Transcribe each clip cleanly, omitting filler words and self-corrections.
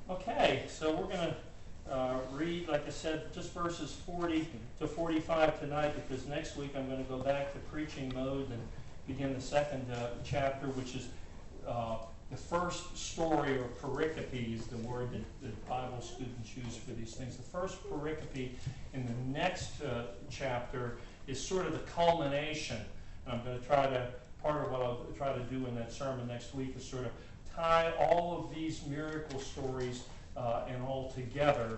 Okay, so we're going to read, like I said, just verses 40 to 45 tonight, because next week I'm going to go back to preaching mode and begin the second chapter, which is the first story, or pericope is the word that Bible students use for these things. The first pericope in the next chapter is sort of the culmination. And I'm going to try to, part of what I'll try to do in that sermon next week is sort of tie all of these miracle stories and all together,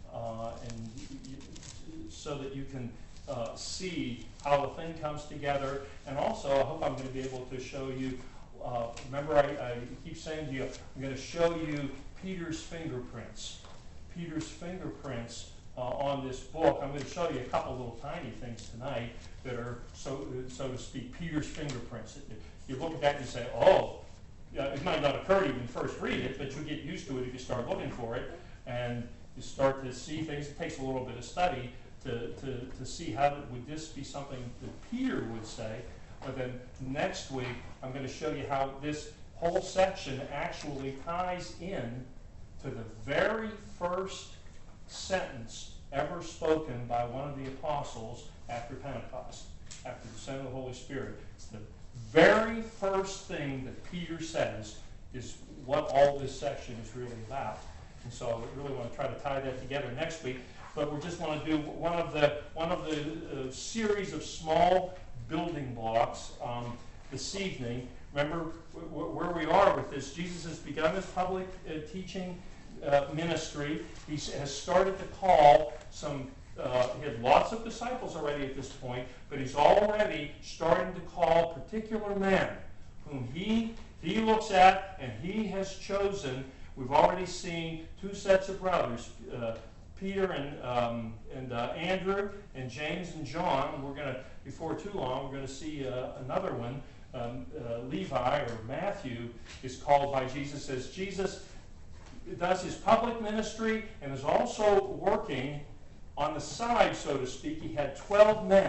so that you can see how the thing comes together. And also, I hope I'm going to be able to show you, remember I keep saying to you, I'm going to show you Peter's fingerprints. Peter's fingerprints on this book. I'm going to show you a couple little tiny things tonight that are, so to speak, Peter's fingerprints. You look at that and you say, oh, it might not occur to you when you first read it, but you get used to it if you start looking for it, and you start to see things. It takes a little bit of study to see how would this be something that Peter would say. But then next week, I'm going to show you how this whole section actually ties in to the very first sentence ever spoken by one of the apostles after Pentecost, after the sending of the Holy Spirit. It's the very first thing that Peter says is what all this section is really about. And so I really want to try to tie that together next week. But we just want to do one of the series of small building blocks this evening. Remember where we are with this. Jesus has begun his public teaching ministry. He has started to call some. He had lots of disciples already at this point, but he's already starting to call particular men whom he looks at and he has chosen. We've already seen two sets of brothers, Peter and Andrew, and James and John. We're going to, before too long, we're going to see another one. Levi, or Matthew, is called by Jesus as Jesus does his public ministry and is also working on the side, so to speak. He had 12 men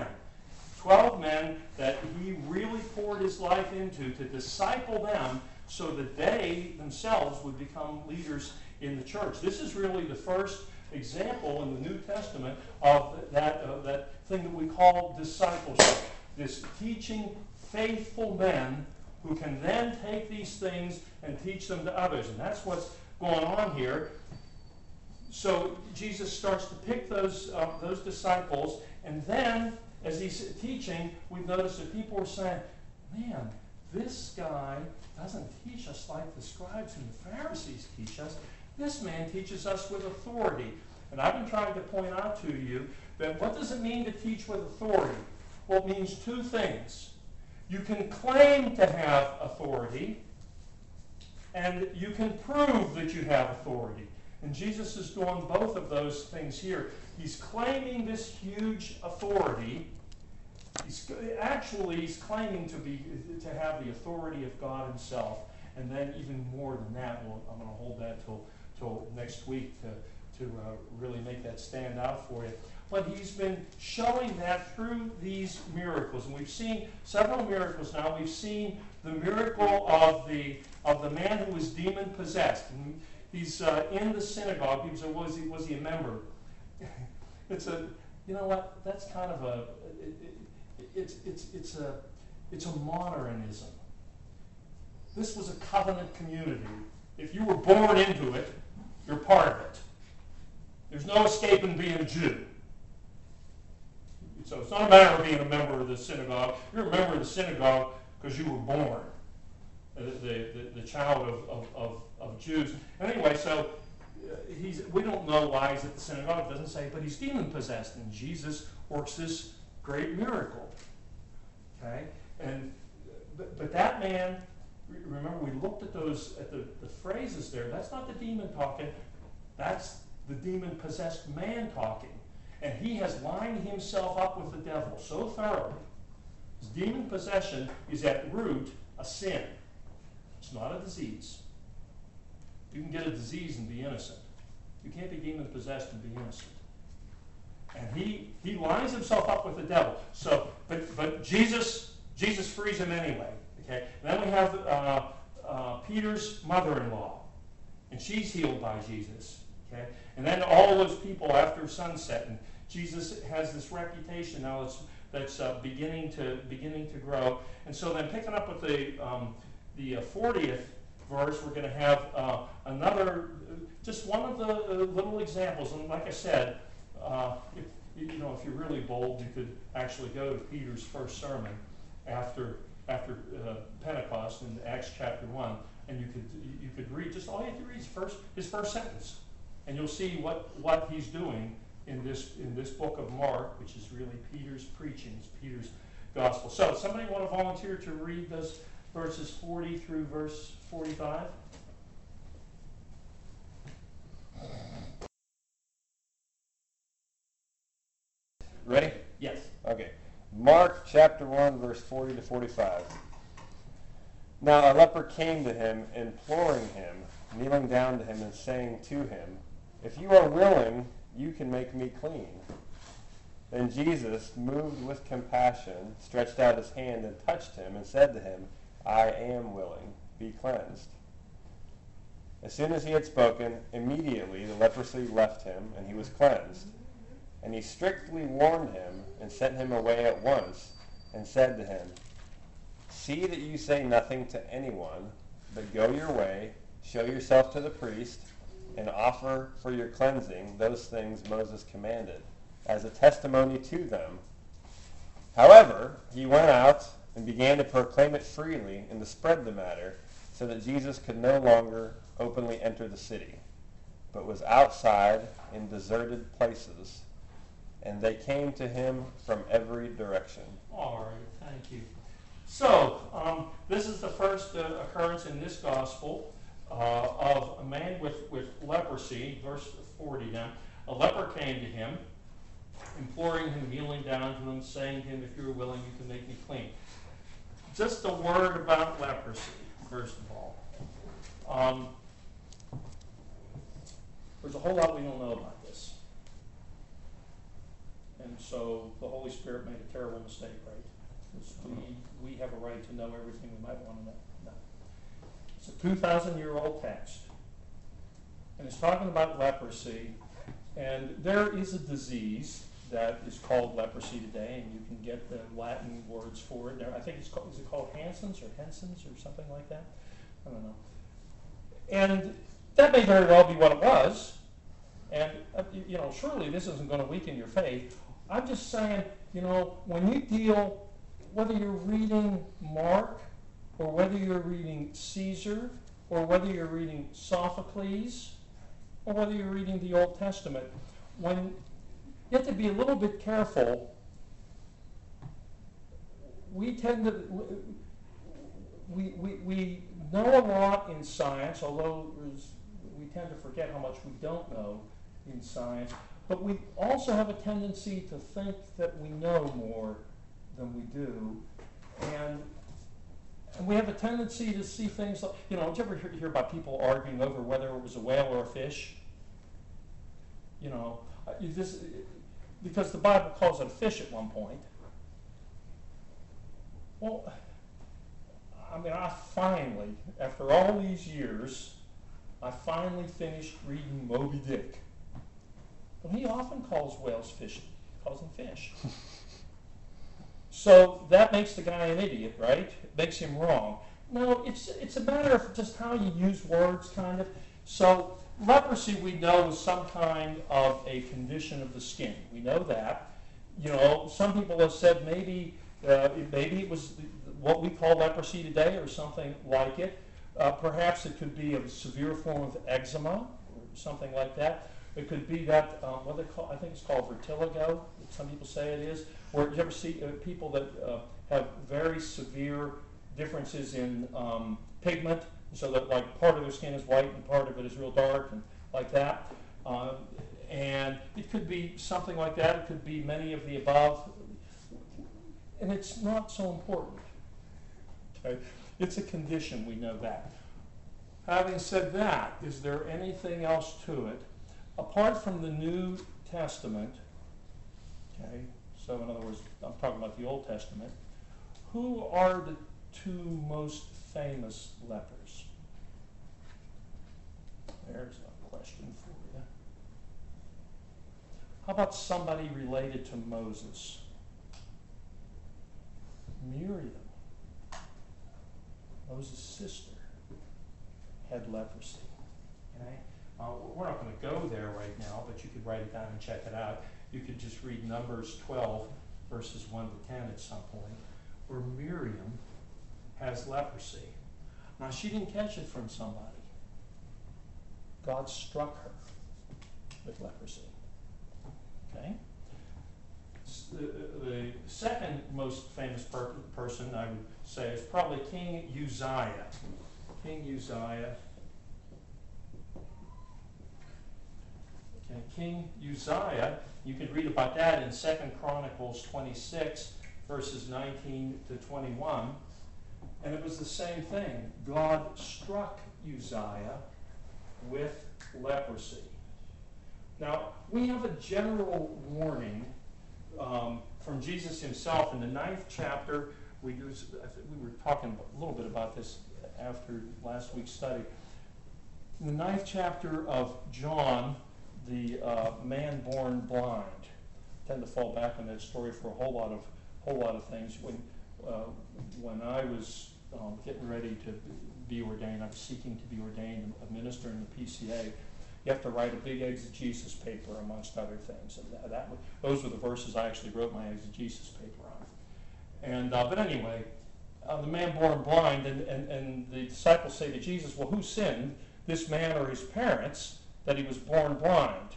that he really poured his life into to disciple them so that they themselves would become leaders in the church. This is really the first example in the New Testament of that thing that we call discipleship. This teaching faithful men who can then take these things and teach them to others. And that's what's going on here. So Jesus starts to pick those disciples, and then as he's teaching, we've noticed that people are saying, man, this guy doesn't teach us like the scribes and the Pharisees teach us. This man teaches us with authority. And I've been trying to point out to you that what does it mean to teach with authority? Well, it means two things. You can claim to have authority, and you can prove that you have authority. And Jesus is doing both of those things here. He's claiming this huge authority. He's claiming to have the authority of God himself. And then even more than that, I'm going to hold that till next week to really make that stand out for you. But he's been showing that through these miracles. And we've seen several miracles now. We've seen the miracle of the man who was demon-possessed. And he's in the synagogue. Was he a member? You know what? That's kind of it's a modernism. This was a covenant community. If you were born into it, you're part of it. There's no escaping being a Jew. So it's not a matter of being a member of the synagogue. You're a member of the synagogue because you were born, the child of Jews. Anyway, so we don't know why he's at the synagogue. It doesn't say, but he's demon-possessed, and Jesus works this great miracle. Okay, but that man. Remember, we looked at the phrases there. That's not the demon talking. That's the demon-possessed man talking. And he has lined himself up with the devil so thoroughly. His demon possession is at root a sin. It's not a disease. You can get a disease and be innocent. You can't be demon-possessed and be innocent. And he lines himself up with the devil. So, but Jesus frees him anyway. Okay. And then we have Peter's mother-in-law. and she's healed by Jesus. Okay, and then all those people after sunset, and Jesus has this reputation now that's beginning to grow. And so then picking up with the 40th verse, we're going to have another, just one of the little examples. And like I said, if you're really bold, you could actually go to Peter's first sermon after Pentecost in Acts chapter 1, and you could read, just all you have to read is his first sentence, and you'll see what he's doing in this book of Mark, which is really Peter's preaching, it's Peter's gospel. So somebody want to volunteer to read those verses 40 through verse 45? Ready? Yes. Okay. Mark chapter 1, verse 40 to 45. Now a leper came to him, imploring him, kneeling down to him and saying to him, "If you are willing, you can make me clean." Then Jesus, moved with compassion, stretched out his hand and touched him and said to him, "I am willing, be cleansed." As soon as he had spoken, immediately the leprosy left him and he was cleansed. And he strictly warned him and sent him away at once and said to him, "See that you say nothing to anyone, but go your way, show yourself to the priest, and offer for your cleansing those things Moses commanded, as a testimony to them." However, he went out and began to proclaim it freely and to spread the matter, so that Jesus could no longer openly enter the city, but was outside in deserted places, and they came to him from every direction. All right, thank you. So, this is the first occurrence in this gospel of a man with leprosy, verse 40 now. A leper came to him, imploring him, kneeling down to him, saying to him, "If you're willing, you can make me clean." Just a word about leprosy, first of all. There's a whole lot we don't know about this. And so the Holy Spirit made a terrible mistake, right? Because we have a right to know everything we might want to know. It's a 2,000-year-old text. And it's talking about leprosy. And there is a disease that is called leprosy today, and you can get the Latin words for it. I think is it called Hansen's or something like that? I don't know. And that may very well be what it was. And, surely this isn't going to weaken your faith. I'm just saying, when you deal, whether you're reading Mark, or whether you're reading Caesar, or whether you're reading Sophocles, or whether you're reading the Old Testament, you have to be a little bit careful. We tend to, we know a lot in science, although we tend to forget how much we don't know in science. But we also have a tendency to think that we know more than we do. And we have a tendency to see things like, did you ever hear about people arguing over whether it was a whale or a fish? Because the Bible calls it a fish at one point. Well, I finally, after all these years, I finally finished reading Moby Dick. Well, he often calls whales fish. He calls them fish. So that makes the guy an idiot, right? It makes him wrong. No, it's a matter of just how you use words, kind of. So leprosy, we know, is some kind of a condition of the skin. We know that. Some people have said maybe it was what we call leprosy today, or something like it. Perhaps it could be a severe form of eczema, or something like that. It could be that, what they call, I think it's called vertigo, some people say it is. Or you ever see people that have very severe differences in pigment, so that like part of their skin is white and part of it is real dark, and like that. And it could be something like that. It could be many of the above. And it's not so important. Okay? It's a condition, we know that. Having said that, is there anything else to it? Apart from the New Testament, okay, so in other words, I'm talking about the Old Testament, who are the two most famous lepers? There's a question for you. How about somebody related to Moses? Miriam, Moses' sister, had leprosy. Okay? We're not going to go there right now, but you could write it down and check it out. You could just read Numbers 12, verses 1 to 10 at some point, where Miriam has leprosy. Now, she didn't catch it from somebody. God struck her with leprosy. Okay? The second most famous person, I would say, is probably King Uzziah. King Uzziah. Okay, King Uzziah, you can read about that in 2 Chronicles 26, verses 19 to 21. And it was the same thing. God struck Uzziah with leprosy. Now, we have a general warning from Jesus himself in the 9th chapter. We were talking a little bit about this after last week's study. In the 9th chapter of John, the man born blind. I tend to fall back on that story for a whole lot of things. When I was getting ready to be ordained, I was seeking to be ordained a minister in the PCA. You have to write a big exegesis paper, amongst other things. And those were the verses I actually wrote my exegesis paper on. And but anyway, the man born blind, and the disciples say to Jesus, well, who sinned, this man or his parents, that he was born blind?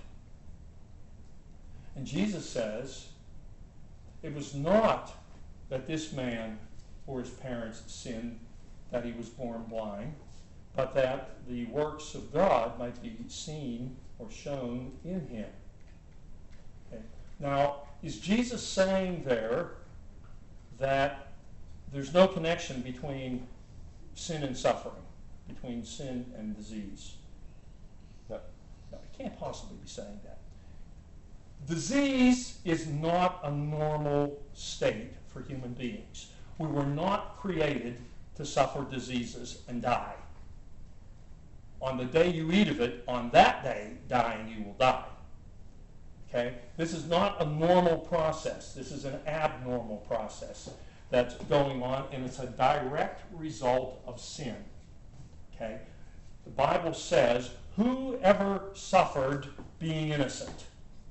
And Jesus says, it was not that this man or his parents sinned that he was born blind, but that the works of God might be seen or shown in him. Okay. Now, is Jesus saying there that there's no connection between sin and suffering, between sin and disease? No, he can't possibly be saying that. Disease is not a normal state for human beings. We were not created to suffer diseases and die. On the day you eat of it, on that day, dying, you will die. Okay? This is not a normal process. This is an abnormal process that's going on, and it's a direct result of sin. Okay? The Bible says, whoever suffered being innocent.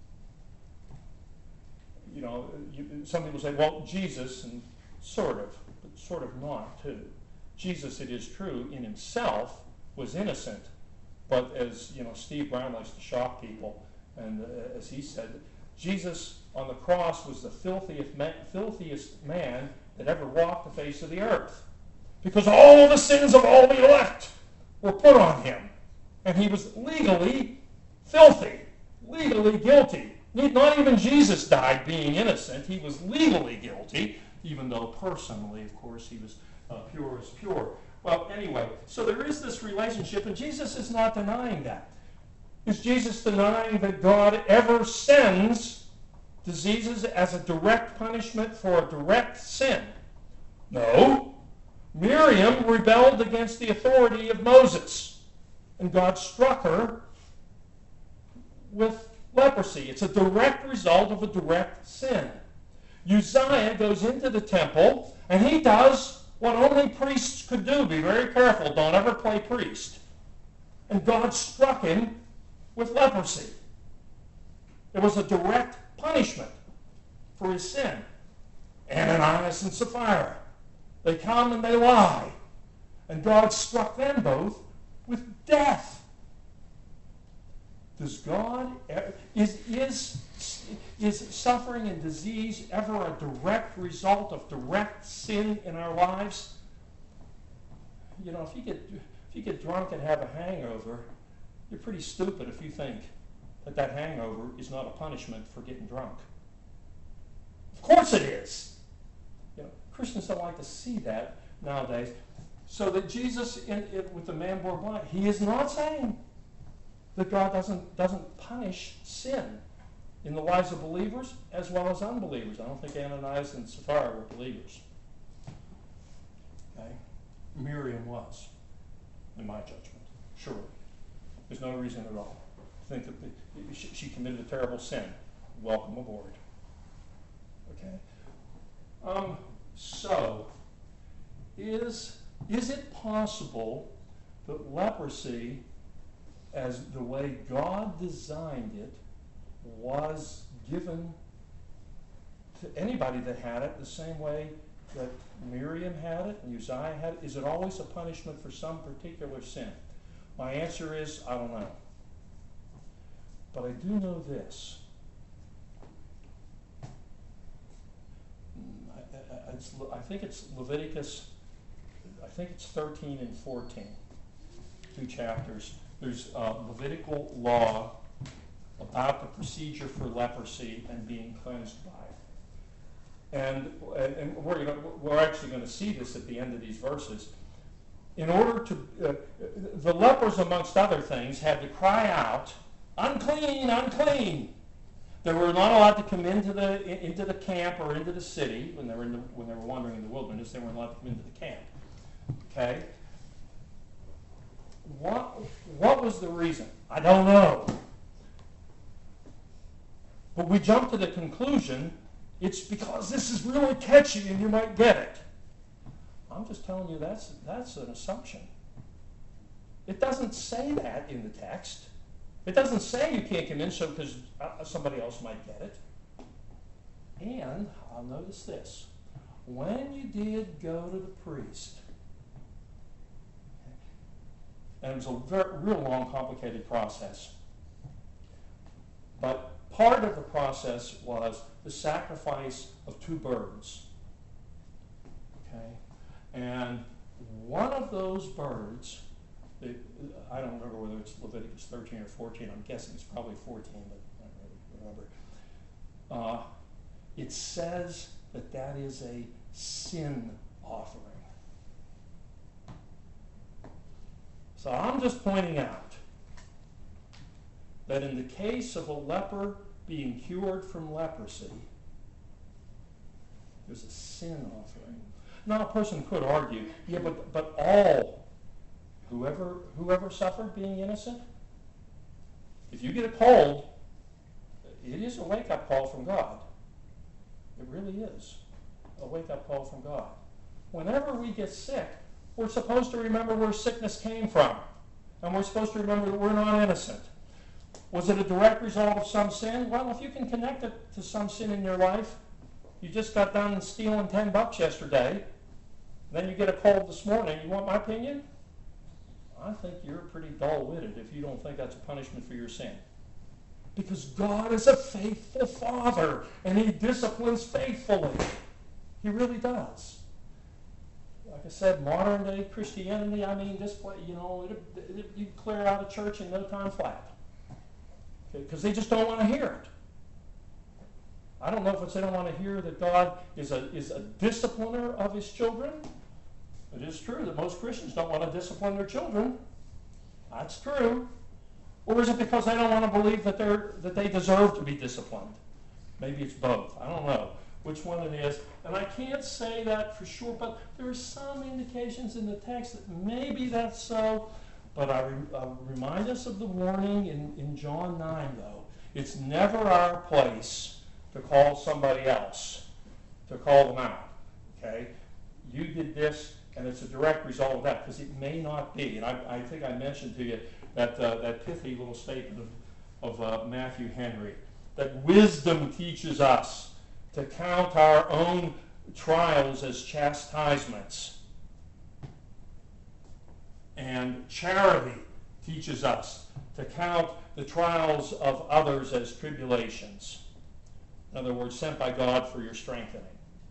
You know, some people say, well, Jesus, and sort of, but sort of not, too. Jesus, it is true, in himself, was innocent, but as Steve Brown likes to shock people, and as he said, Jesus on the cross was the filthiest man that ever walked the face of the earth, because all the sins of all the elect were put on him, and he was legally filthy, legally guilty. Not even Jesus died being innocent. He was legally guilty, even though personally, of course, he was pure as pure. Well, anyway, so there is this relationship, and Jesus is not denying that. Is Jesus denying that God ever sends diseases as a direct punishment for a direct sin? No. Miriam rebelled against the authority of Moses, and God struck her with leprosy. It's a direct result of a direct sin. Uzziah goes into the temple, and he does what only priests could do. Be very careful. Don't ever play priest. And God struck him with leprosy. It was a direct punishment for his sin. Ananias and Sapphira. They come and they lie. And God struck them both with death. Does God, is suffering and disease ever a direct result of direct sin in our lives? You know, if you get drunk and have a hangover, you're pretty stupid if you think that hangover is not a punishment for getting drunk. Of course it is. Christians don't like to see that nowadays. So that Jesus, with the man born blind, he is not saying that God doesn't punish sin in the lives of believers as well as unbelievers. I don't think Ananias and Sapphira were believers. Okay? Miriam was, in my judgment, surely. There's no reason at all to think that she committed a terrible sin. Welcome aboard. Okay? So, is it possible that leprosy, as the way God designed it, was given to anybody that had it the same way that Miriam had it and Uzziah had it? Is it always a punishment for some particular sin? My answer is, I don't know. But I do know this. I think it's Leviticus, I think it's 13 and 14, 2 chapters. There's Levitical law about the procedure for leprosy and being cleansed by it. And we're actually going to see this at the end of these verses. In order to, the lepers, amongst other things, had to cry out, "Unclean, unclean!" They were not allowed to come into the camp or into the city when they were wandering in the wilderness. They weren't allowed to come into the camp. Okay. What was the reason? I don't know. But we jump to the conclusion it's because this is really catchy and you might get it. I'm just telling you that's an assumption. It doesn't say that in the text. It doesn't say you can't come in so because somebody else might get it. And I'll notice this. When you did go to the priest, and it was a real long, complicated process, but part of the process was the sacrifice of 2 birds. Okay? And one of those birds, I don't remember whether it's Leviticus 13 or 14. I'm guessing it's probably 14, but I don't really remember. It says that is a sin offering. So I'm just pointing out that in the case of a leper being cured from leprosy, there's a sin offering. Now, a person could argue, yeah, but all, whoever suffered being innocent, if you get a cold, it is a wake-up call from God. It really is a wake-up call from God. Whenever we get sick, we're supposed to remember where sickness came from. And we're supposed to remember that we're not innocent. Was it a direct result of some sin? Well, if you can connect it to some sin in your life, you just got done stealing $10 yesterday, then you get a cold this morning, you want my opinion? I think you're pretty dull-witted if you don't think that's a punishment for your sin. Because God is a faithful Father, and He disciplines faithfully. He really does. Like I said, modern-day Christianity, I mean, this place, you clear out a church in no time flat. Because they just don't want to hear it. I don't know if it's they don't want to hear that God is a discipliner of His children. It is true that most Christians don't want to discipline their children. That's true. Or is it because they don't want to believe that they deserve to be disciplined? Maybe it's both. I don't know which one it is. And I can't say that for sure, but there are some indications in the text that maybe that's so. But I remind us of the warning in John 9, though. It's never our place to call somebody else, to call them out. Okay? You did this, and it's a direct result of that, because it may not be. And I think I mentioned to you that pithy little statement of Matthew Henry, that wisdom teaches us to count our own trials as chastisements. And charity teaches us to count the trials of others as tribulations. In other words, sent by God for your strengthening.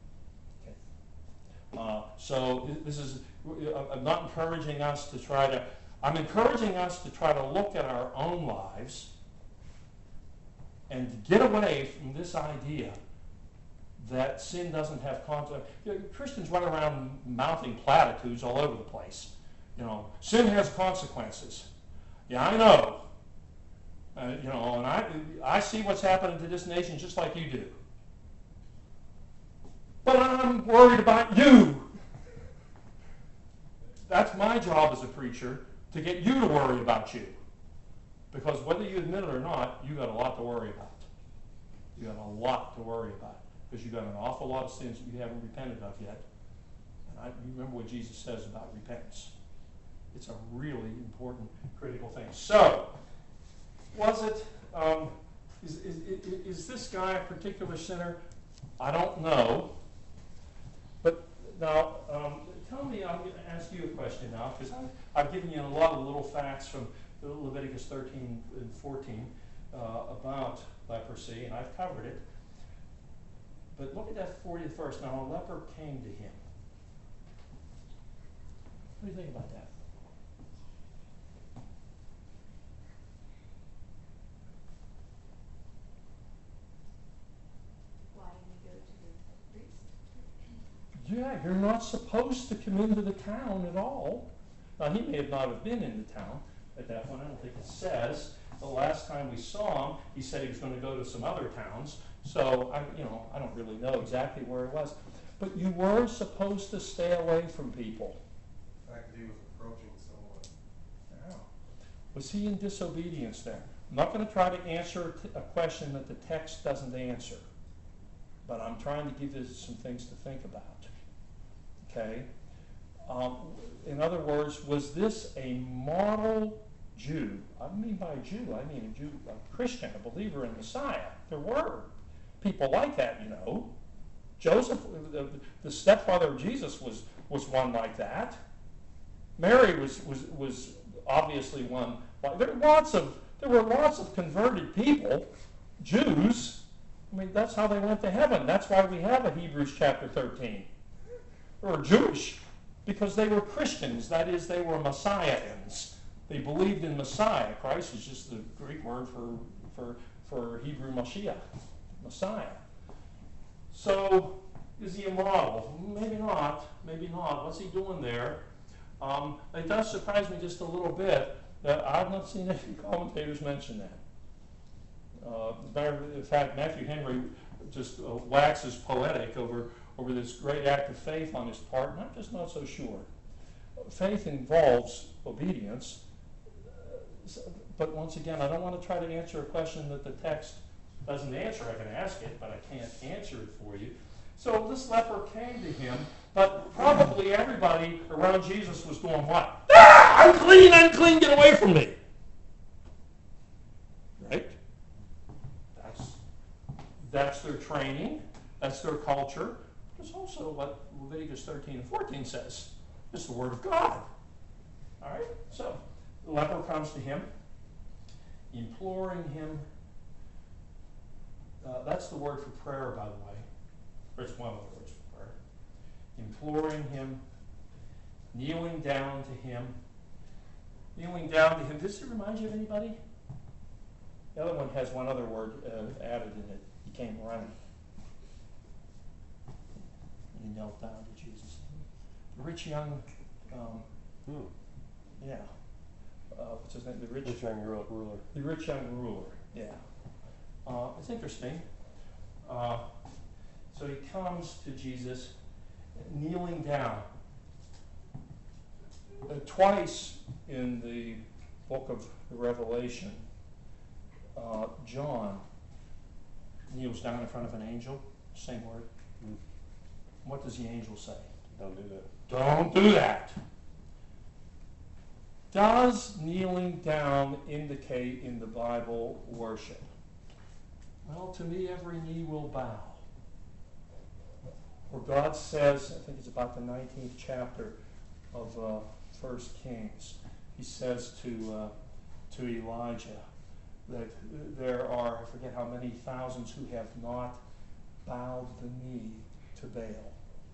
Okay. So this is, I'm not encouraging us to try to, I'm encouraging us to try to look at our own lives and get away from this idea that sin doesn't have consequences. Christians run around mouthing platitudes all over the place. Sin has consequences. Yeah, I know. And I see what's happening to this nation just like you do. But I'm worried about you. That's my job as a preacher, to get you to worry about you. Because whether you admit it or not, you got a lot to worry about. You got a lot to worry about. Because you got an awful lot of sins that you haven't repented of yet. And you remember what Jesus says about repentance. It's a really important, critical thing. So, was it, is this guy a particular sinner? I don't know. But now, tell me, I'm going to ask you a question now, because I've given you a lot of little facts from Leviticus 13 and 14 about leprosy, and I've covered it. But look at that 40th verse. Now, a leper came to him. What do you think about that? Why didn't he go to the priest? Yeah, you're not supposed to come into the town at all. Now, he may not have been in the town at that point. I don't think it says. The last time we saw him, he said he was going to go to some other towns. So, I don't really know exactly where he was. But you were supposed to stay away from people. In fact, he was approaching someone. Yeah. Was he in disobedience there? I'm not going to try to answer a question that the text doesn't answer. But I'm trying to give you some things to think about. Okay? In other words, was this a model Jew? I mean by Jew, I mean a Jew, a Christian, a believer in Messiah. There were people like that, you know. Joseph, the stepfather of Jesus, was one like that. Mary was obviously one. There were lots of converted people, Jews. I mean, that's how they went to heaven. That's why we have a Hebrews chapter 13. They were Jewish because they were Christians. That is, they were Messiahans. They believed in Messiah. Christ is just the Greek word for Hebrew Mashiach, Messiah. So, is he a model? Maybe not. Maybe not. What's he doing there? It does surprise me just a little bit that I've not seen any commentators mention that. In fact, Matthew Henry just waxes poetic over this great act of faith on his part, and I'm just not so sure. Faith involves obedience, but once again, I don't want to try to answer a question that the text doesn't answer. I can ask it, but I can't answer it for you. So this leper came to him, but probably everybody around Jesus was going, what? Ah, unclean, unclean, get away from me. Right? That's their training. That's their culture. It's also what Leviticus 13 and 14 says. It's the Word of God. All right? So, the leper comes to him, imploring him. That's the word for prayer, by the way. Or it's one of the words for prayer. Imploring him, kneeling down to him. Kneeling down to him. Does it remind you of anybody? The other one has one other word added in it. He came running. He knelt down to Jesus. The rich young, yeah. What's his name? The rich young ruler. The rich young ruler, yeah. It's interesting. So he comes to Jesus, kneeling down. Twice in the book of Revelation, John kneels down in front of an angel, same word. What does the angel say? Don't do that. Don't do that. Does kneeling down indicate in the Bible worship? Well, to me, every knee will bow. Where God says, I think it's about the 19th chapter of 1 Kings, he says to Elijah that there are, I forget how many thousands who have not bowed the knee to Baal.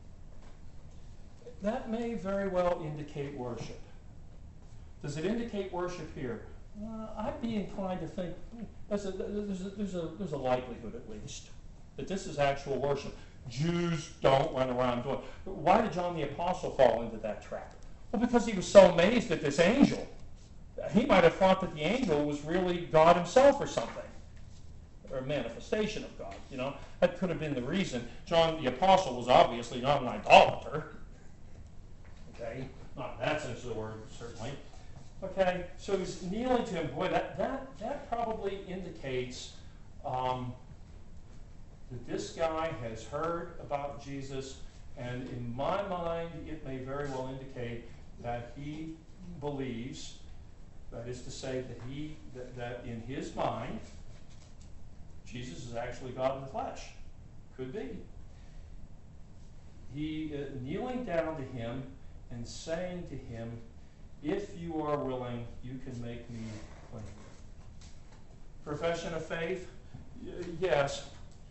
That may very well indicate worship. Does it indicate worship here? I'd be inclined to think there's a likelihood at least that this is actual worship. Jews don't run around doing. Why did John the Apostle fall into that trap? Well, because he was so amazed at this angel. He might have thought that the angel was really God himself or something, or a manifestation of God. You know, that could have been the reason. John the Apostle was obviously not an idolater. Okay, not in that sense of the word, certainly. Okay, so he's kneeling to him. Boy, that probably indicates that this guy has heard about Jesus, and in my mind, it may very well indicate that he believes, that is to say, that in his mind, Jesus is actually God in the flesh. Could be. He kneeling down to him and saying to him, "If you are willing, you can make me clean." Profession of faith? Yes.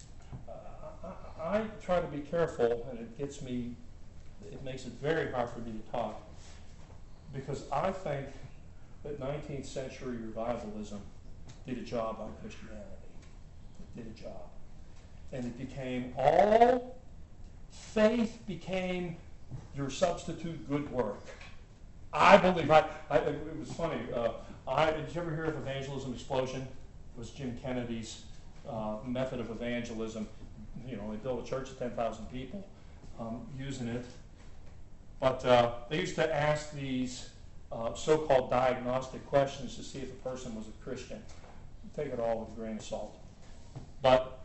I try to be careful, and it makes it very hard for me to talk, because I think that 19th century revivalism did a job on Christianity. It did a job. And it became faith became your substitute good work. I believe, it was funny, did you ever hear of Evangelism Explosion? It was Jim Kennedy's method of evangelism. You know, they built a church of 10,000 people using it. But they used to ask these so-called diagnostic questions to see if a person was a Christian. Take it all with a grain of salt. But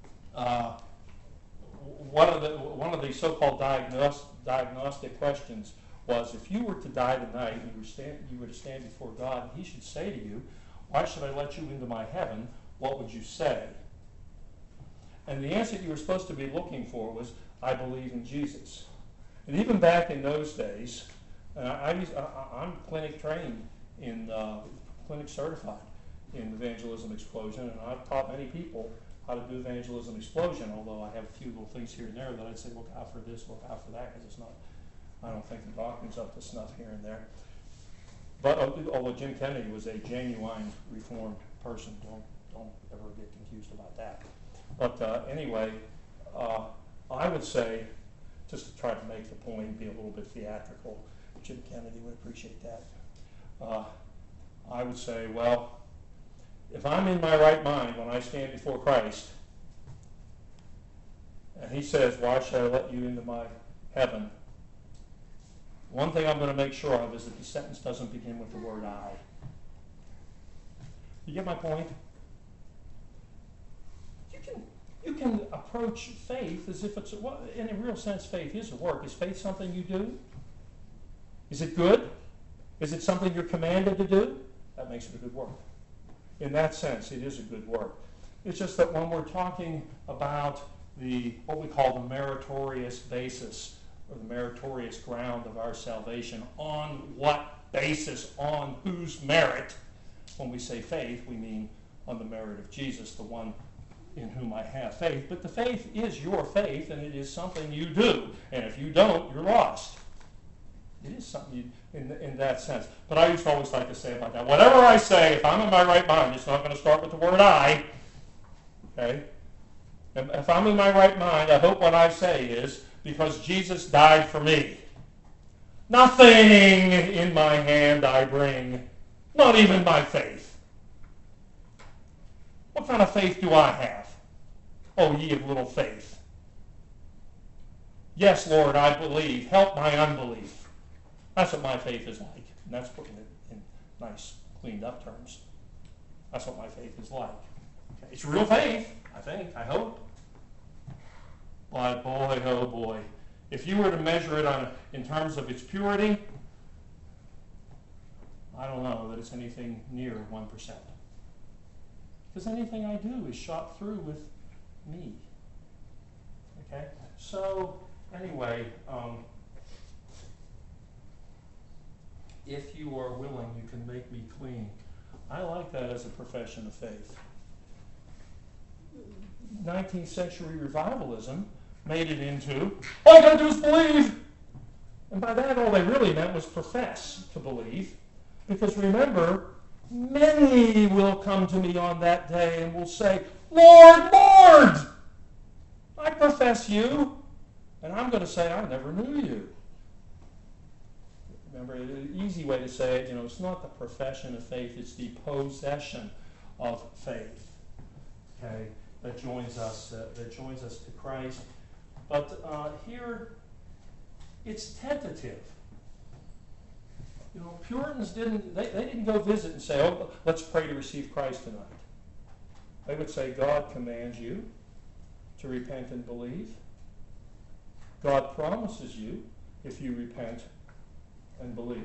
one of the so-called diagnostic questions was, if you were to die tonight and you were to stand before God, and he should say to you, "Why should I let you into my heaven?" what would you say? And the answer you were supposed to be looking for was, "I believe in Jesus." And even back in those days, I'm clinic trained, clinic certified in Evangelism Explosion, and I've taught many people how to do Evangelism Explosion, although I have a few little things here and there that I'd say, look out for this, look out for that, because I don't think the doctrine's up to snuff here and there. But although Jim Kennedy was a genuine Reformed person, don't ever get confused about that. But anyway, I would say, just to try to make the point, be a little bit theatrical, Jim Kennedy would appreciate that. I would say, well, if I'm in my right mind when I stand before Christ, and he says, "Why should I let you into my heaven?" one thing I'm going to make sure of is that the sentence doesn't begin with the word "I." You get my point? You can approach faith as if it's, well, in a real sense, faith is a work. Is faith something you do? Is it good? Is it something you're commanded to do? That makes it a good work. In that sense, it is a good work. It's just that when we're talking about what we call the meritorious basis, or the meritorious ground of our salvation, on what basis, on whose merit, when we say faith, we mean on the merit of Jesus, the one in whom I have faith. But the faith is your faith, and it is something you do. And if you don't, you're lost. It is something in that sense. But I used to always like to say about that, whatever I say, if I'm in my right mind, it's not going to start with the word "I." Okay? And if I'm in my right mind, I hope what I say is, because Jesus died for me. Nothing in my hand I bring, not even my faith. What kind of faith do I have? Oh, ye of little faith. Yes, Lord, I believe. Help my unbelief. That's what my faith is like. And that's putting it in nice, cleaned up terms. That's what my faith is like. Okay. It's real faith, I think, I hope. But boy, oh boy, if you were to measure it in terms of its purity, I don't know that it's anything near 1%. Because anything I do is shot through with me. Okay? So, anyway, if you are willing, you can make me clean. I like that as a profession of faith. 19th century revivalism made it into, all you got to do is believe. And by that, all they really meant was profess to believe. Because remember, many will come to me on that day and will say, "Lord, Lord, I profess you." And I'm going to say, "I never knew you." Remember, the easy way to say it, it's not the profession of faith, it's the possession of faith. Okay, that joins us to Christ. But here, it's tentative. You know, Puritans they didn't go visit and say, oh, let's pray to receive Christ tonight. They would say, God commands you to repent and believe. God promises you if you repent and believe.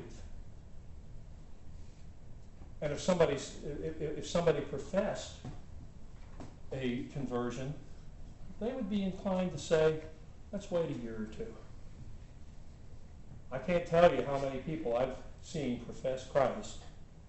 And if somebody professed a conversion, they would be inclined to say, let's wait a year or two. I can't tell you how many people I've seen profess Christ,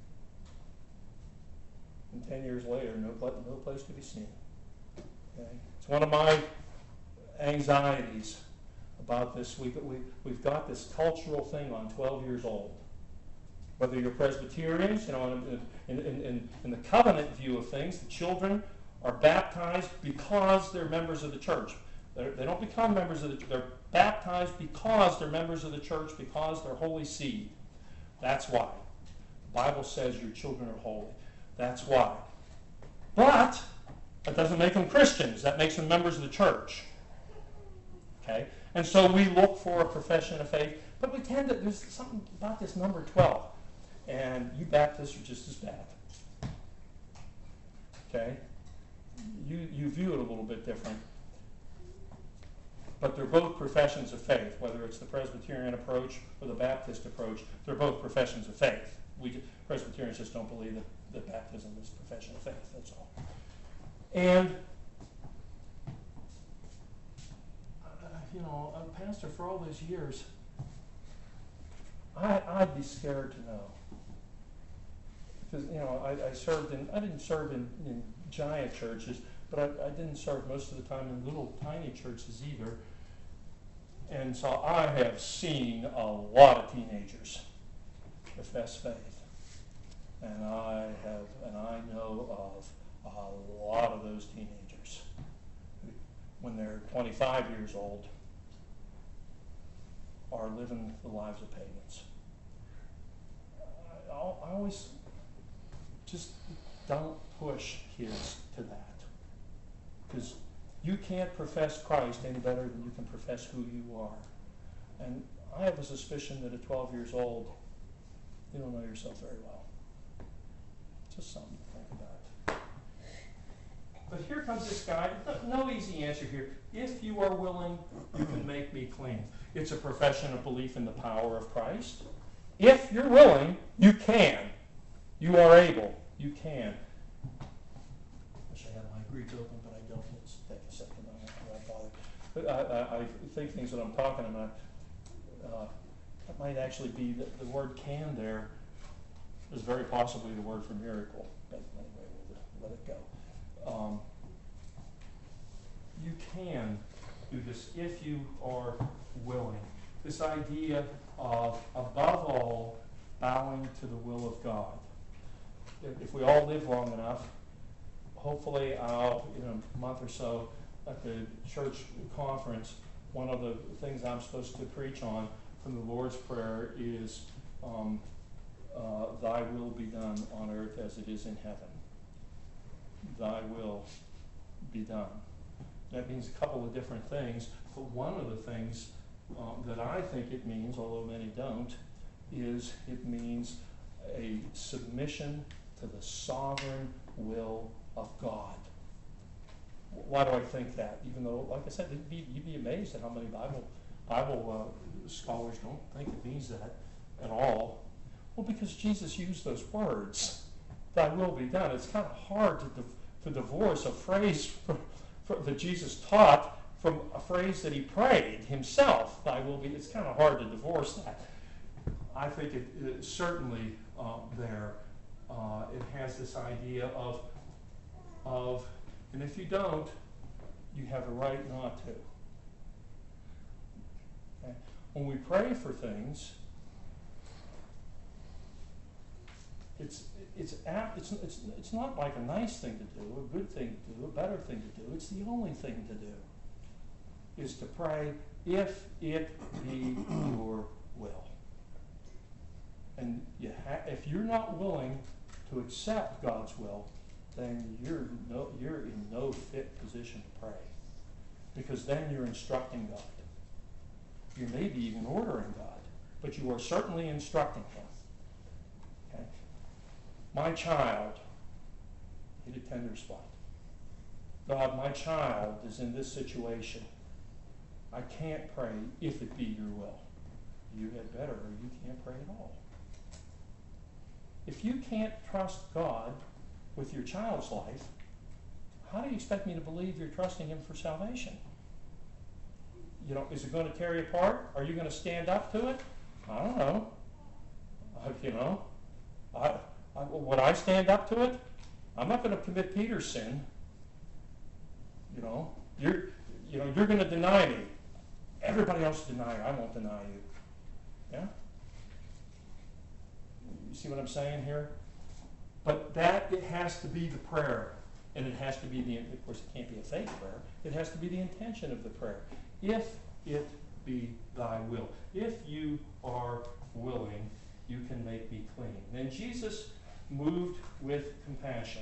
and 10 years later, no place to be seen. Okay? It's one of my anxieties about this. We've got this cultural thing on 12 years old. Whether you're Presbyterians, you know, in the covenant view of things, the children are baptized because they're members of the church. They don't become members of the church. They're baptized because they're members of the church, because they're holy seed. That's why. The Bible says your children are holy. That's why. But that doesn't make them Christians. That makes them members of the church. Okay? And so we look for a profession of faith, but we tend to, there's something about this number 12. And you Baptists are just as bad. Okay? You view it a little bit different. But they're both professions of faith, whether it's the Presbyterian approach or the Baptist approach. They're both professions of faith. Presbyterians just don't believe that baptism is a profession of faith, that's all. And, you know, a pastor for all those years, I'd be scared to know. Because, you know, I didn't serve in giant churches, but I didn't serve most of the time in little tiny churches either. And so I have seen a lot of teenagers profess faith. And I know of a lot of those teenagers who, when they're 25 years old, are living the lives of pagans. I always just don't push kids to that. Because you can't profess Christ any better than you can profess who you are. And I have a suspicion that at 12 years old, you don't know yourself very well. Just something to think about. But here comes this guy. No easy answer here. If you are willing, you can make me clean. It's a profession of belief in the power of Christ. If you're willing, you can. You are able. You can. Wish I had my Greek open, but I don't. Let's take a second. I think things that I'm talking about, that might actually be the word can there is very possibly the word for miracle. But anyway, we'll let it go. You can do this if you are willing. This idea of, above all, bowing to the will of God. If we all live long enough, hopefully in a month or so at the church conference, one of the things I'm supposed to preach on from the Lord's Prayer is thy will be done on earth as it is in heaven. Thy will be done. That means a couple of different things, but one of the things that I think it means, although many don't, is it means a submission to the sovereign will of God. Why do I think that? Even though, like I said, you'd be amazed at how many Bible scholars don't think it means that at all. Well, because Jesus used those words, thy will be done. It's kind of hard to divorce a phrase that Jesus taught from a phrase that he prayed himself, thy will be. It's kind of hard to divorce that. I think it certainly there. It has this idea of, and if you don't, you have a right not to. Okay? When we pray for things, it's not like a nice thing to do, a good thing to do, a better thing to do. It's the only thing to do, is to pray if it be your will. And if you're not willing to accept God's will, then you're in no fit position to pray. Because then you're instructing God. You may be even ordering God, but you are certainly instructing him. my child hit a tender spot. God, my child is in this situation. I can't pray if it be your will. You had better, or you can't pray at all. If you can't trust God with your child's life, how do you expect me to believe you're trusting him for salvation? You know, is it going to tear you apart? Are you going to stand up to it? I don't know. Would I stand up to it? I'm not going to commit Peter's sin. You're going to deny me. Everybody else deny you. I won't deny you. Yeah? You see what I'm saying here? But it has to be the prayer. And it has to be of course it can't be a fake prayer. It has to be the intention of the prayer. If it be thy will. If you are willing, you can make me clean. Then Jesus moved with compassion.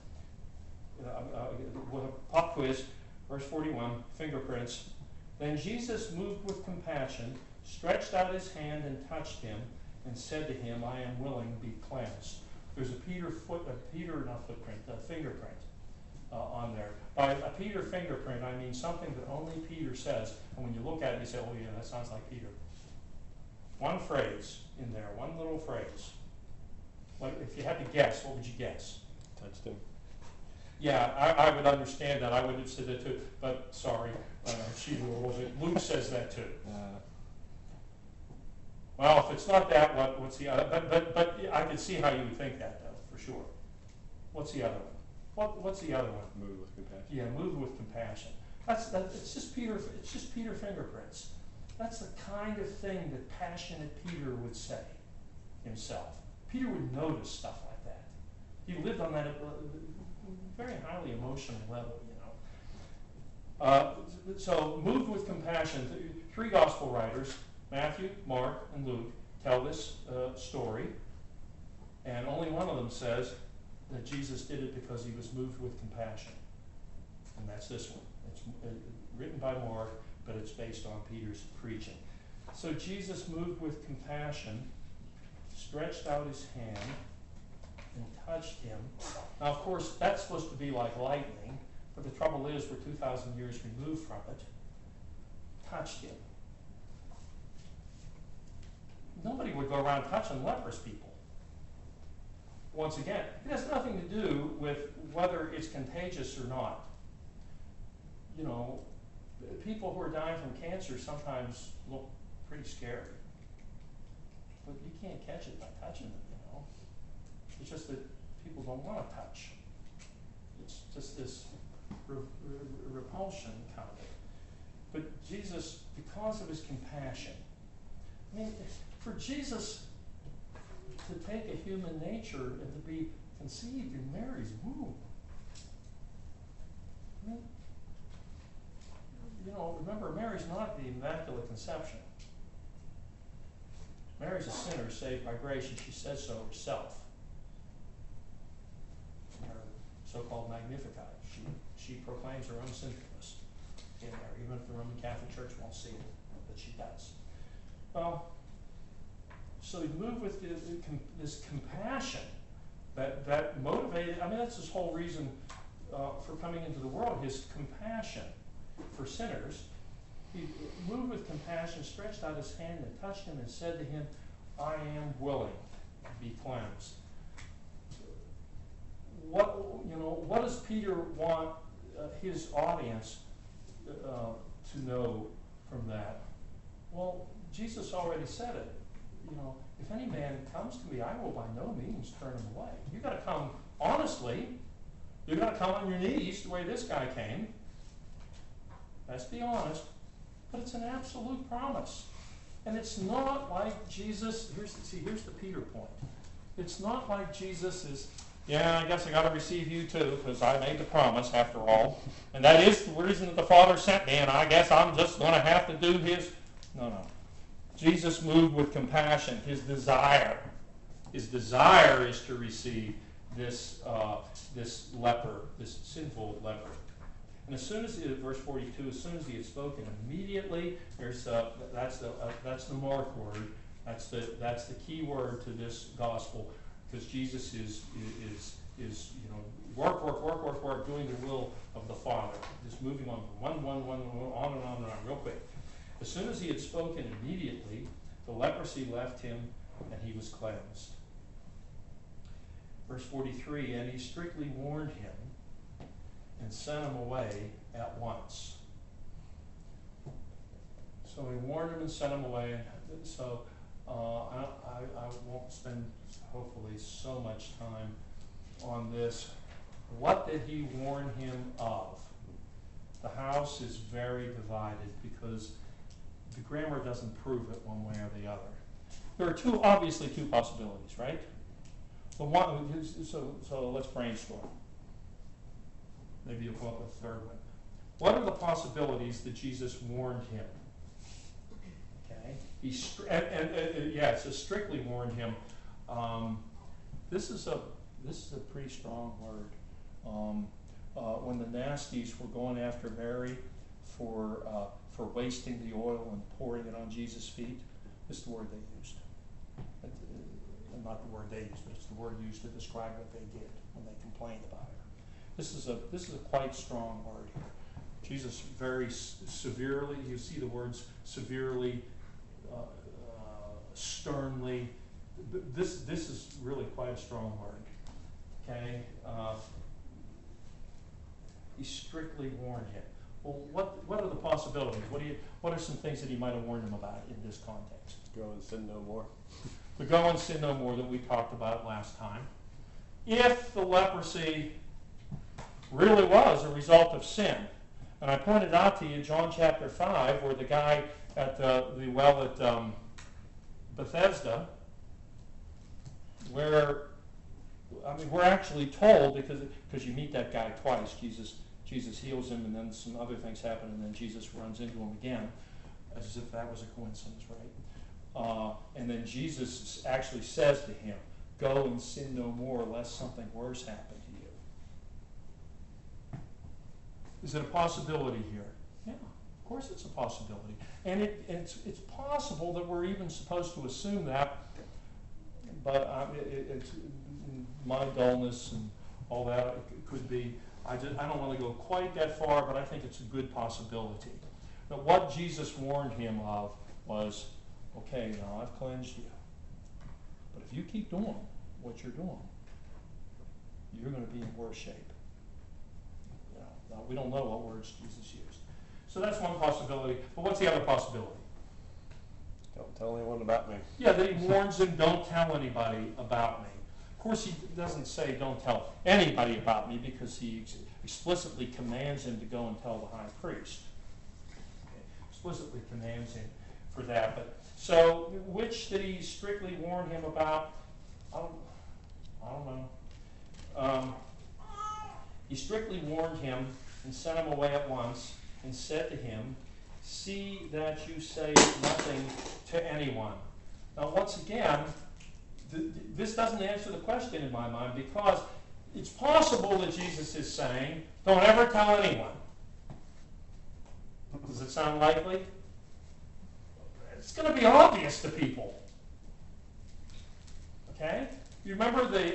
We'll have pop quiz, verse 41, fingerprints. Then Jesus moved with compassion, stretched out his hand and touched him, and said to him, I am willing, be cleansed. There's a fingerprint on there. By a Peter fingerprint, I mean something that only Peter says. And when you look at it, you say, oh yeah, that sounds like Peter. One phrase in there, one little phrase. If you had to guess, what would you guess? Touched him. Yeah, I would understand that. I would have said that too. But sorry, Luke says that too. Well, if it's not that, what's the other? But I can see how you would think that, though, for sure. What's the other one? What's the other one? Move with compassion. Yeah, move with compassion. It's just Peter. It's just Peter fingerprints. That's the kind of thing that passionate Peter would say himself. Peter would notice stuff like that. He lived on that very highly emotional level, So moved with compassion. Three gospel writers, Matthew, Mark, and Luke, tell this story, and only one of them says that Jesus did it because he was moved with compassion, and that's this one. It's written by Mark, but it's based on Peter's preaching. So Jesus moved with compassion, stretched out his hand, and touched him. Now, of course, that's supposed to be like lightning, but the trouble is we're 2,000 years removed from it. Touched him. Nobody would go around touching leprous people. Once again, it has nothing to do with whether it's contagious or not. People who are dying from cancer sometimes look pretty scary. But you can't catch it by touching them, It's just that people don't want to touch. It's just this repulsion kind of it. But Jesus, because of his compassion, for Jesus to take a human nature and to be conceived in Mary's womb, remember, Mary's not the Immaculate Conception. Mary's a sinner saved by grace, and she says so herself. In her so-called Magnificat, she proclaims her own sinfulness in there, even if the Roman Catholic Church won't see it, but she does. Well, so he moved with this compassion that motivated. That's his whole reason for coming into the world. His compassion for sinners. He moved with compassion, stretched out his hand and touched him, and said to him, "I am willing to be cleansed." What does Peter want his audience to know from that? Well, Jesus already said it. If any man comes to me, I will by no means turn him away. You've got to come honestly. You've got to come on your knees the way this guy came. Let's be honest. But it's an absolute promise. And it's not like Jesus, here's the Peter point. It's not like Jesus is, I guess I got to receive you too, because I made the promise after all. And that is the reason that the Father sent me, and I guess I'm just going to have to do his. No. Jesus moved with compassion. His desire is to receive this leper, this sinful leper. And as soon as verse 42, as soon as he had spoken, immediately that's the mark word. That's the key word to this gospel. because Jesus is work, doing the will of the Father, just moving on from one, on and on, real quick. As soon as he had spoken, immediately the leprosy left him, and he was cleansed. Verse 43, and he strictly warned him and sent him away at once. So he warned him and sent him away. So I won't spend, hopefully, so much time on this. What did he warn him of? The house is very divided because the grammar doesn't prove it one way or the other. There are obviously two possibilities, right? So let's brainstorm. Maybe you'll come up with a third one. What are the possibilities that Jesus warned him? Okay, it says strictly warned him. This is a pretty strong word. When the nasties were going after Mary for wasting the oil and pouring it on Jesus' feet, this is the word they used. Not the word they used, but it's the word used to describe what they did when they complained about her. This is a quite strong word here. Jesus very severely, you see the words severely, sternly. This is really quite a strong word. Okay, he strictly warned him. Well, what are the possibilities? What are some things that he might have warned him about in this context? Go and sin no more. The go and sin no more that we talked about last time. If the leprosy really was a result of sin, and I pointed out to you John chapter 5, where the guy at the well at Bethesda, where we're actually told, because you meet that guy twice. Jesus heals him, and then some other things happen, and then Jesus runs into him again, as if that was a coincidence, right? And then Jesus actually says to him, go and sin no more, lest something worse happen to you. Is it a possibility here? Yeah, of course it's a possibility. And it's possible that we're even supposed to assume that, but it's my dullness and all that, it could be. I don't want to go quite that far, but I think it's a good possibility. But what Jesus warned him of was, okay, now I've cleansed you, but if you keep doing what you're doing, you're going to be in worse shape. Now, we don't know what words Jesus used. So that's one possibility. But what's the other possibility? Don't tell anyone about me. Yeah, that he warns him, don't tell anybody about me. Of course, he doesn't say don't tell anybody about me, because he explicitly commands him to go and tell the high priest. Okay. Explicitly commands him for that. But so, which did he strictly warn him about? I don't know. He strictly warned him and sent him away at once and said to him, see that you say nothing to anyone. Now, once again, this doesn't answer the question in my mind, because it's possible that Jesus is saying, don't ever tell anyone. Does it sound likely? It's going to be obvious to people. Okay? You remember the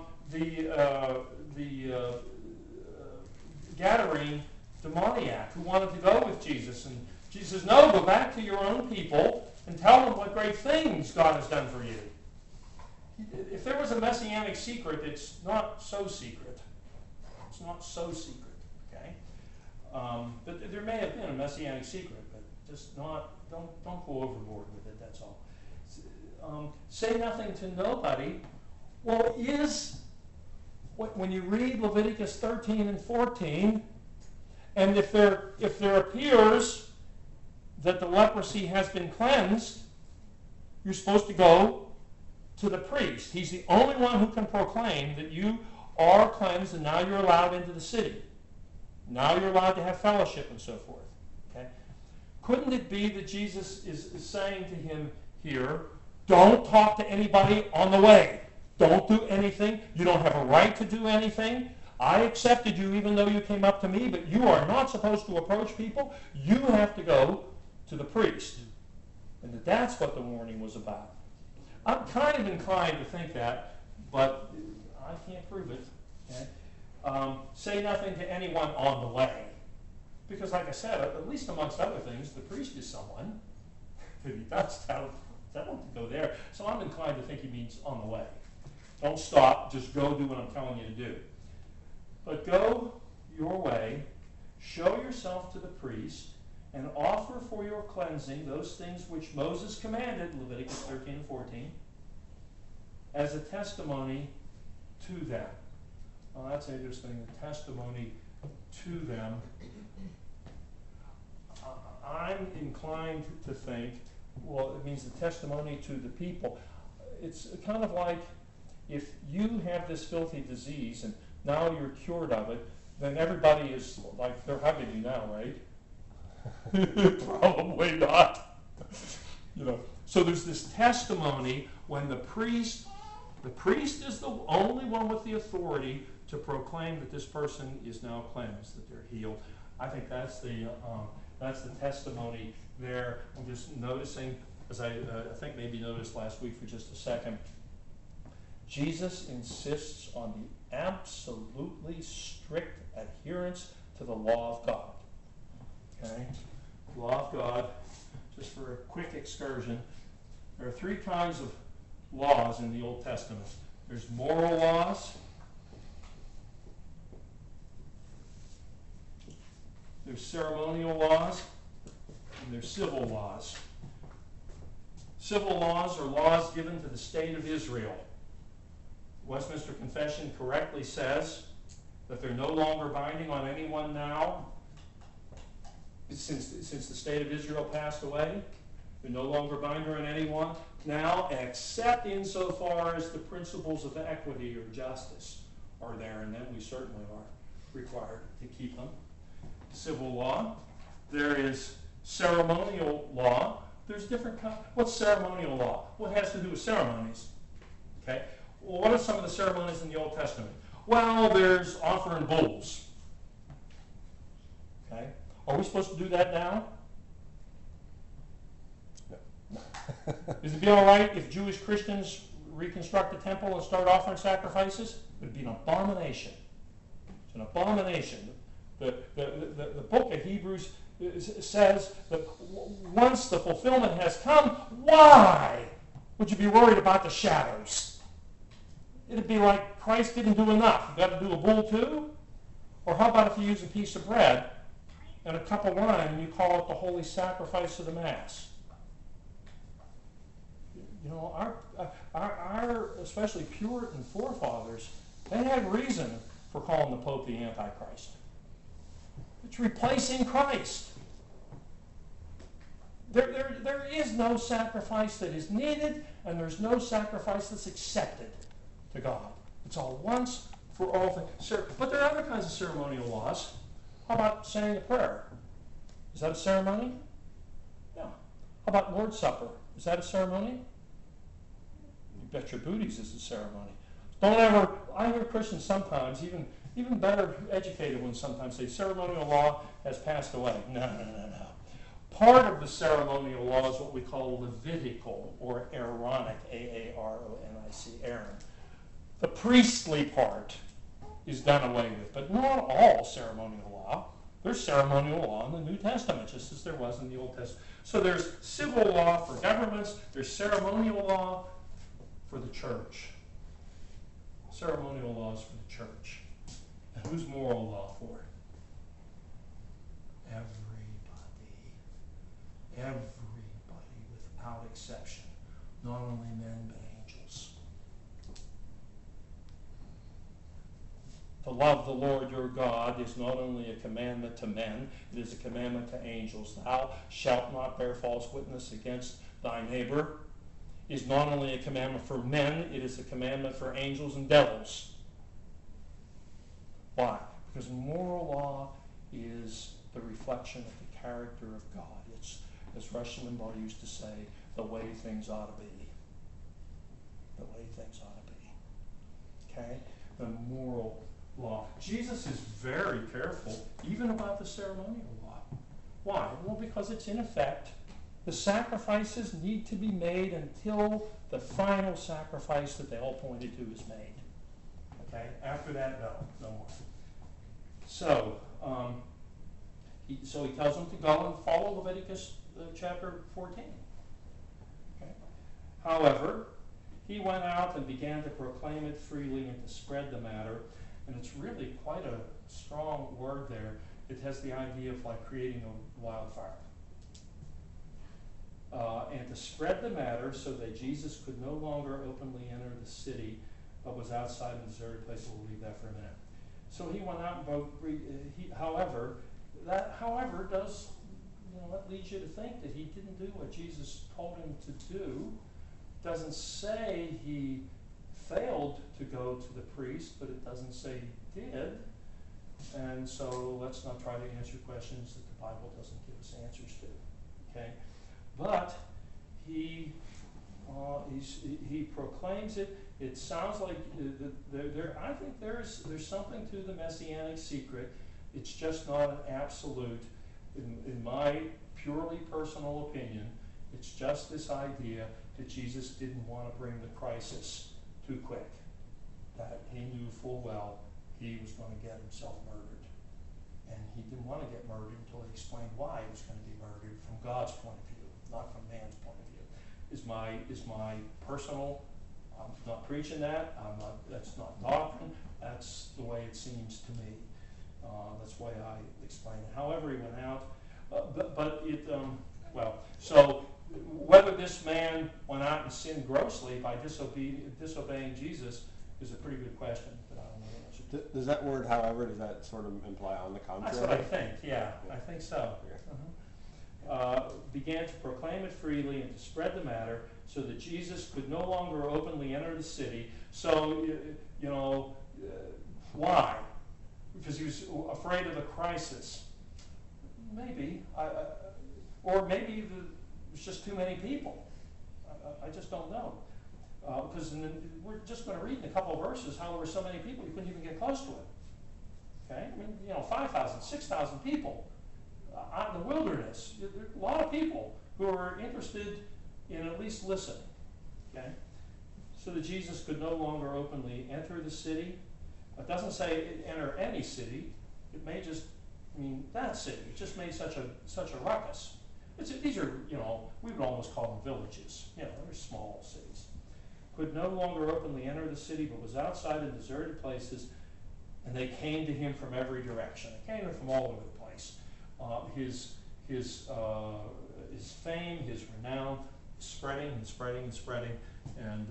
Gadarene demoniac who wanted to go with Jesus, and Jesus says, no, go back to your own people and tell them what great things God has done for you. If there was a messianic secret, it's not so secret. It's not so secret, okay? But there may have been a messianic secret, but just don't go overboard with it, that's all. Say nothing to nobody. Well, when you read Leviticus 13 and 14, and if there appears that the leprosy has been cleansed, you're supposed to go to the priest. He's the only one who can proclaim that you are cleansed, and now you're allowed into the city. Now you're allowed to have fellowship and so forth. Okay? Couldn't it be that Jesus is saying to him here, don't talk to anybody on the way. Don't do anything. You don't have a right to do anything. I accepted you even though you came up to me, but you are not supposed to approach people. You have to go to the priest. And that's what the warning was about. I'm kind of inclined to think that but I can't prove it. Okay? Say nothing to anyone on the way. Because like I said, at least amongst other things, the priest is someone that he does tell them to go there. So I'm inclined to think he means on the way. Don't stop, just go do what I'm telling you to do. But go your way, show yourself to the priest, and offer for your cleansing those things which Moses commanded, Leviticus 13 and 14, as a testimony to them. Well, that's interesting, the testimony to them. I'm inclined to think, well, it means the testimony to the people. It's kind of like if you have this filthy disease and now you're cured of it, then everybody is like, they're hugging you now, right? Probably not. So there's this testimony when the priest is the only one with the authority to proclaim that this person is now cleansed, that they're healed. I think that's the testimony there. I'm just noticing, as I think maybe noticed last week for just a second, Jesus insists on the absolutely strict adherence to the law of God. Okay? Law of God, just for a quick excursion, there are three kinds of laws in the Old Testament. There's moral laws, there's ceremonial laws, and there's civil laws. Civil laws are laws given to the state of Israel. Westminster Confession correctly says that they're no longer binding on anyone now, since the state of Israel passed away. They're no longer binding on anyone now, except insofar as the principles of equity or justice are there, and then we certainly are required to keep them. Civil law. There is ceremonial law. There's different kinds. What's ceremonial law? What has to do with ceremonies? Okay. Well, what are some of the ceremonies in the Old Testament? Well, there's offering bulls. Okay. Are we supposed to do that now? No. Is it be all right if Jewish Christians reconstruct the temple and start offering sacrifices? It would be an abomination. It's an abomination. The book of Hebrews says that once the fulfillment has come, why would you be worried about the shadows? It'd be like Christ didn't do enough. You've got to do a bull too? Or how about if you use a piece of bread and a cup of wine and you call it the holy sacrifice of the Mass? Our especially Puritan forefathers, they had reason for calling the Pope the Antichrist. It's replacing Christ. There is no sacrifice that is needed, and there's no sacrifice that's accepted to God. It's all once for all things. But there are other kinds of ceremonial laws. How about saying a prayer? Is that a ceremony? Yeah. How about Lord's Supper? Is that a ceremony? You bet your booties is a ceremony. I hear Christians sometimes, even better educated ones sometimes say ceremonial law has passed away. No. Part of the ceremonial law is what we call Levitical or Aaronic, A-A-R-O-N-I-C, Aaron. The priestly part is done away with, but not all ceremonial law. There's ceremonial law in the New Testament, just as there was in the Old Testament. So there's civil law for governments, there's ceremonial law for the church. Ceremonial laws for the church. And who's moral law for? Everybody without exception. Not only men, but angels. To love the Lord your God is not only a commandment to men, it is a commandment to angels. Thou shalt not bear false witness against thy neighbor is not only a commandment for men, it is a commandment for angels and devils. Why? Because moral law is the reflection of the character of God. It's, as Rush Limbaugh used to say, the way things ought to be. The way things ought to be. Okay? The moral law. Jesus is very careful even about the ceremonial law. Why? Well, because it's in effect The sacrifices need to be made until the final sacrifice that they all pointed to is made. Okay? After that, no more. So, he tells them to go and follow Leviticus chapter 14. Okay? However, he went out and began to proclaim it freely and to spread the matter. And it's really quite a strong word there. It has the idea of like creating a wildfire. And to spread the matter so that Jesus could no longer openly enter the city, but was outside in a deserted place. We'll leave that for a minute. So he went out and however, does, that leads you to think that he didn't do what Jesus told him to do. Doesn't say he failed to go to the priest, but it doesn't say he did. And so let's not try to answer questions that the Bible doesn't give us answers to. Okay? But he proclaims it. It sounds like I think there's something to the messianic secret. It's just not an absolute. In my purely personal opinion, it's just this idea that Jesus didn't want to bring the crisis too quick. That he knew full well he was going to get himself murdered. And he didn't want to get murdered until he explained why he was going to be murdered from God's point of view, not from man's point of view. Is my personal, I'm not preaching that, that's not doctrine, that's the way it seems to me. That's the way I explain it. However, he went out, so whether this man went out and sinned grossly by disobeying Jesus is a pretty good question that I don't know the answer to. Does that word, however, does that sort of imply on the contrary? That's what I think, yeah. I think so. Began to proclaim it freely and to spread the matter so that Jesus could no longer openly enter the city. So, why? Because he was afraid of the crisis. Maybe. Or maybe there's just too many people. I just don't know. Because we're just going to read in a couple of verses how there were so many people you couldn't even get close to it. Okay? 5,000, 6,000 people out in the wilderness. There are a lot of people who are interested in at least listening. Okay? So that Jesus could no longer openly enter the city. It doesn't say enter any city. It may just mean that city. It just made such a ruckus. These are, we would almost call them villages. They're small cities. Could no longer openly enter the city, but was outside in deserted places, and they came to him from every direction. They came from all over the place. His fame, his renown, spreading and spreading and spreading, and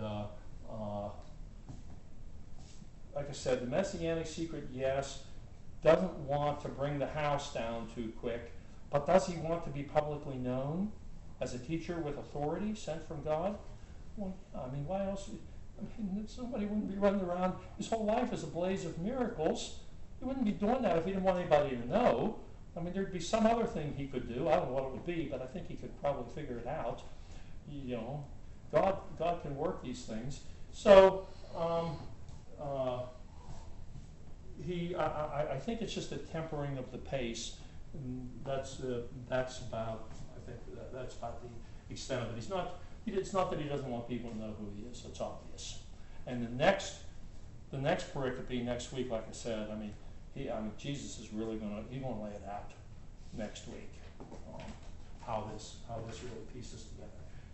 like I said, the messianic secret, yes, doesn't want to bring the house down too quick, but does he want to be publicly known as a teacher with authority sent from God? Well, why else? Somebody wouldn't be running around his whole life as a blaze of miracles. He wouldn't be doing that if he didn't want anybody to know. There'd be some other thing he could do. I don't know what it would be, but I think he could probably figure it out. God can work these things. So, I think it's just a tempering of the pace. That's about the extent of it. It's not that he doesn't want people to know who he is. It's obvious. And the next pericope next week, like I said, Jesus is really going to lay it out next week. How this really pieces together.